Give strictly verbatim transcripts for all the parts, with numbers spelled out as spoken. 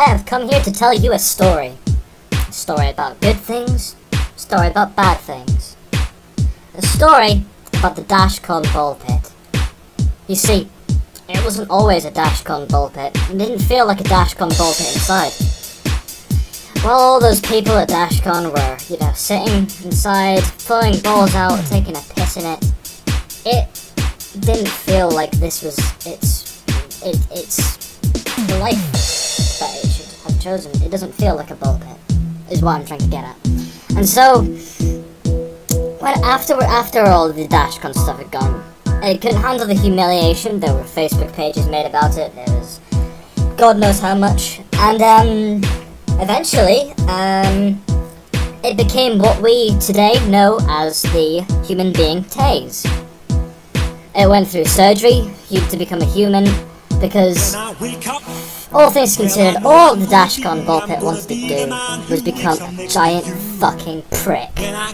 I have come here to tell you a story. A story about good things, a story about bad things. A story about the Dashcon ball pit. You see, it wasn't always a Dashcon ball pit. It didn't feel like a Dashcon ball pit inside. While all those people at Dashcon were, you know, sitting inside, throwing balls out, taking a piss in it, it didn't feel like this was its, it, it's the life that it should have chosen. It doesn't feel like a ball pit, is what I'm trying to get at. And so, when after after all the Dashcon stuff had gone, it couldn't handle the humiliation. There were Facebook pages made about it. There was God knows how much, and um, eventually, um, it became what we today know as the human being Taze. It went through surgery to become a human because, all things considered, all the Dashcon ball pit wanted to do was become a giant fucking prick.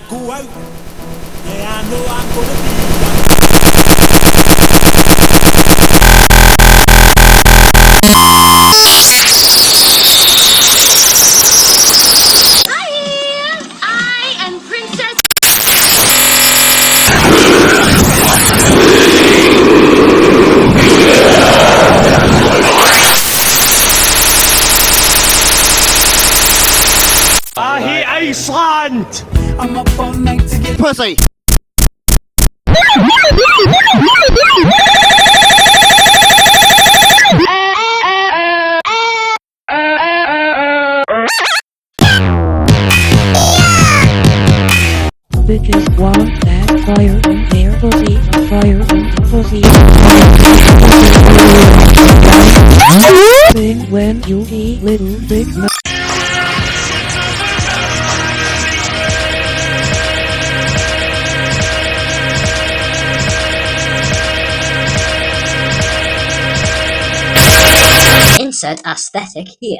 I hate Iceland! I'm up all night to get Pussy! Bitches want that fire in their pussy, fire in the pussy. Thing when you eat little big nuts. Insert aesthetic here.